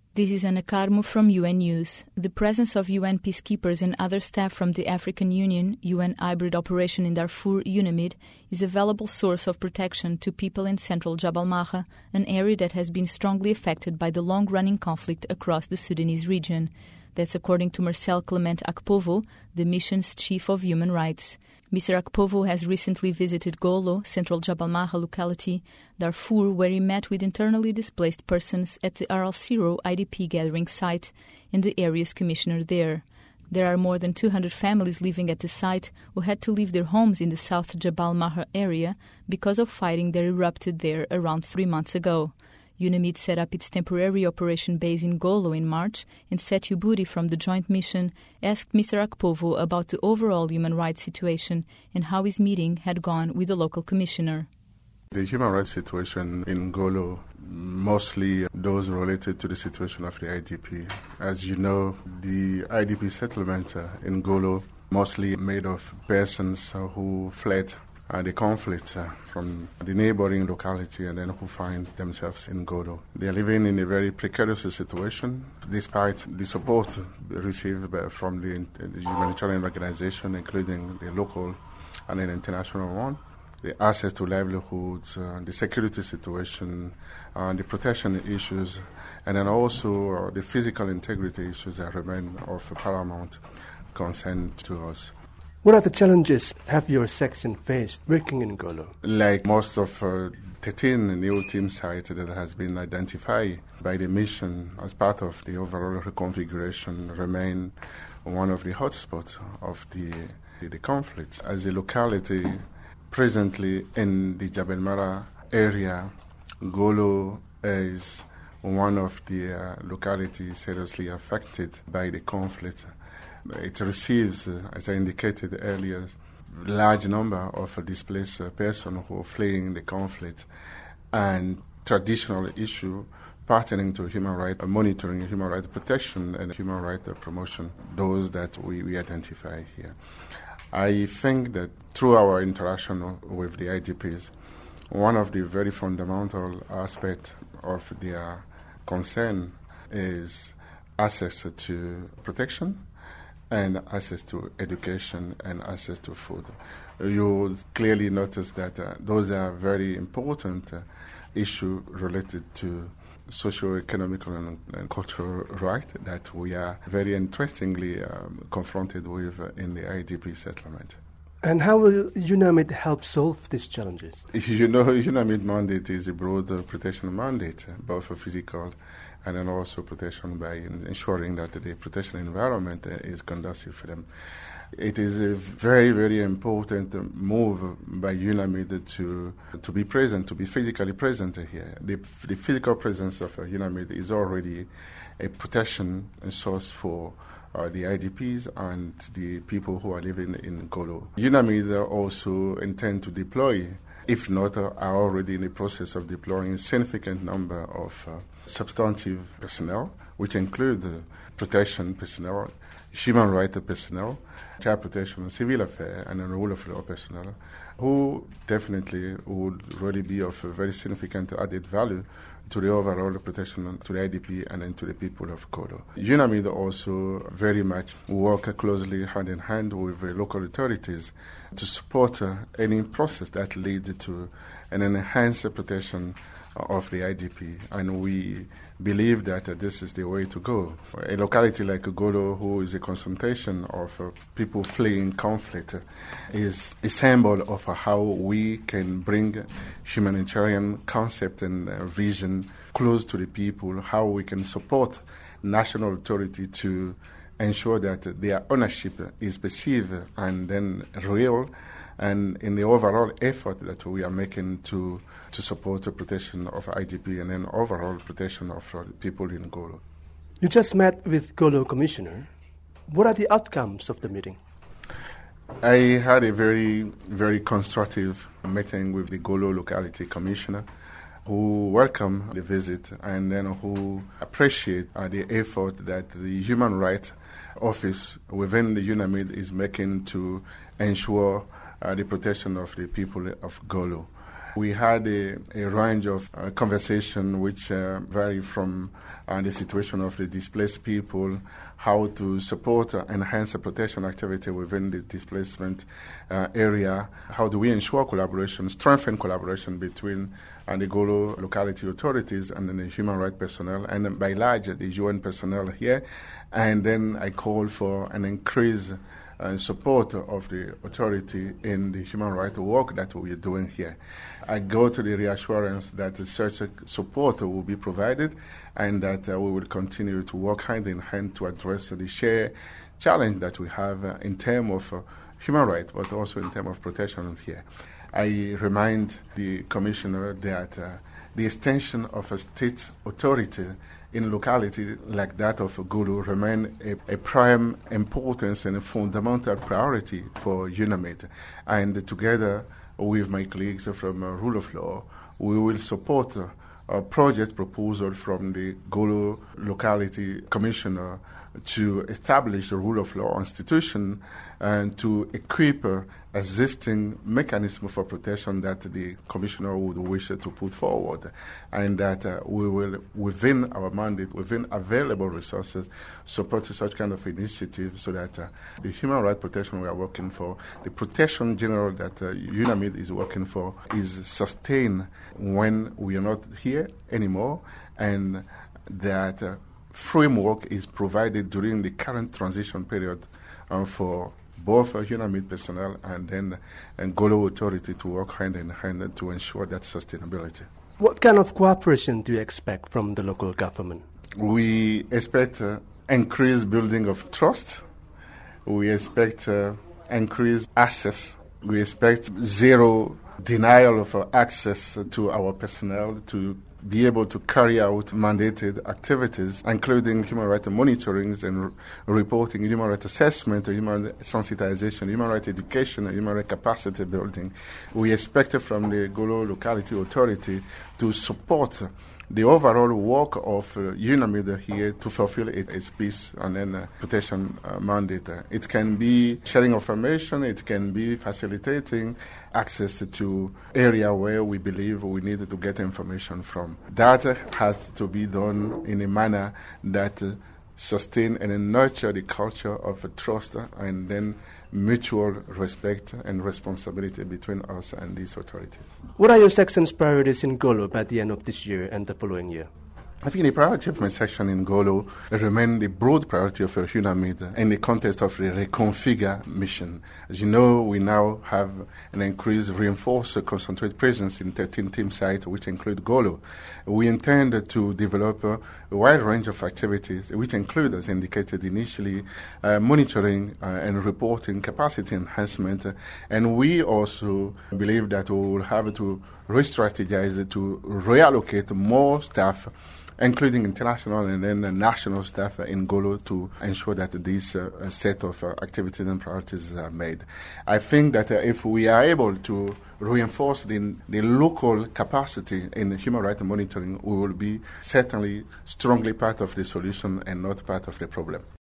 This is Ana Carmo from UN News. The presence of UN peacekeepers and other staff from the African Union, UN Hybrid Operation in Darfur, UNAMID, is a valuable source of protection to people in central Jabal Maha, an area that has been strongly affected by the long-running conflict across the Sudanese region. That's according to Marcel Clement Akpovo, the mission's chief of human rights. Mr. Akpovo has recently visited Golo, central Jabal Maha locality, Darfur, where he met with internally displaced persons at the Al-Siro IDP gathering site and the area's commissioner there. There are more than 200 families living at the site who had to leave their homes in the South Jabal Maha area because of fighting that erupted there around 3 months ago. UNAMID set up its temporary operation base in Golo in March, and Setu Budi from the joint mission asked Mr. Akpovo about the overall human rights situation and how his meeting had gone with the local commissioner. The human rights situation in Golo, mostly those related to the situation of the IDP. As you know, the IDP settlement in Golo mostly made of persons who fled the conflict from the neighboring locality and then who find themselves in Golo. They are living in a very precarious situation despite the support received from the humanitarian organization, including the local and an international one. The access to livelihoods, the security situation, the protection issues, and then also the physical integrity issues that remain of paramount concern to us. What are the challenges have your section faced working in Golo? Like most of 13 new team sites that has been identified by the mission as part of the overall reconfiguration remain one of the hotspots of the conflict. As a locality presently in the Jabal Mara area, Golo is one of the localities seriously affected by the conflict. It receives, as I indicated earlier, large number of displaced persons who are fleeing the conflict, and traditional issue pertaining to human rights monitoring, human rights protection, and human rights promotion, those that we identify here. I think that through our interaction with the IDPs, one of the very fundamental aspects of their concern is access to protection and access to education and access to food. You will clearly notice that those are very important issues related to socio-economic and cultural rights that we are very interestingly confronted with in the IDP settlement. And how will UNAMID help solve these challenges? You know, UNAMID mandate is a broad protection mandate, both for physical and then also protection by ensuring that the protection environment is conducive for them. It is a very, very important move by UNAMID to be present, to be physically present here. The physical presence of UNAMID is already a protection source for the IDPs and the people who are living in Golo. UNAMID also intend to deploy, if not are already in the process of deploying a significant number of substantive personnel, which include protection personnel, human rights personnel, child protection, civil affairs, and rule of law personnel, who definitely would really be of a very significant added value to the overall protection to the IDP and then to the people of Golo. UNAMID also very much work closely hand in hand with the local authorities to support any process that leads to an enhanced protection of the IDP, and we believe that this is the way to go. A locality like Golo, who is a concentration of people fleeing conflict, is a symbol of how we can bring humanitarian concept and vision close to the people, how we can support national authority to ensure that their ownership is perceived and then real, and in the overall effort that we are making to support the protection of IDP and then overall protection of people in Golo. You just met with Golo Commissioner. What are the outcomes of the meeting? I had a very, very constructive meeting with the Golo locality commissioner, who welcomed the visit and then who appreciate the effort that the Human Rights Office within the UNAMID is making to ensure the protection of the people of Golo. We had a range of conversation which vary from the situation of the displaced people, how to support enhance the protection activity within the displacement area, how do we ensure collaboration, strengthen collaboration between the Golo locality authorities and then the human rights personnel, and by large the UN personnel here. And then I call for an increase support of the authority in the human rights work that we are doing here. I go to the reassurance that such support will be provided and that we will continue to work hand in hand to address the shared challenge that we have in terms of human rights, but also in terms of protection here. I remind the Commissioner that the extension of a state authority in locality like that of Gulu remain a prime importance and a fundamental priority for UNAMID. And together with my colleagues from Rule of Law, we will support a project proposal from the Gulu locality commissioner to establish a rule of law institution and to equip existing mechanism for protection that the commissioner would wish to put forward, and that we will, within our mandate, within available resources, support such kind of initiative so that the human rights protection we are working for, the protection general that UNAMID is working for, is sustained when we are not here anymore, and that framework is provided during the current transition period for both UNAMID personnel and then Golo authority to work hand in hand to ensure that sustainability. What kind of cooperation do you expect from the local government? We expect increased building of trust. We expect increased access. We expect zero denial of access to our personnel to be able to carry out mandated activities, including human rights monitoring and reporting, human rights assessment, human rights sensitization, human rights education, and human rights capacity building. We expect from the Golo locality authority to support the overall work of UNAMID here to fulfill its peace and then protection mandate. It can be sharing information, it can be facilitating access to area where we believe we need to get information from. That has to be done in a manner that sustain and nurture the culture of trust and then mutual respect and responsibility between us and these authorities. What are your section's priorities in Golo by the end of this year and the following year? I think the priority of my section in Golo remain the broad priority of UNAMID in the context of the Reconfigure mission. As you know, we now have an increased, reinforced, concentrated presence in 13 team sites, which include Golo. We intend to develop a wide range of activities, which include, as indicated initially, monitoring and reporting, capacity enhancement, and we also believe that we will have to re-strategize to reallocate more staff, including international and then national staff in Golo, to ensure that this set of activities and priorities are made. I think that if we are able to reinforce the local capacity in human rights monitoring, we will be certainly strongly part of the solution and not part of the problem.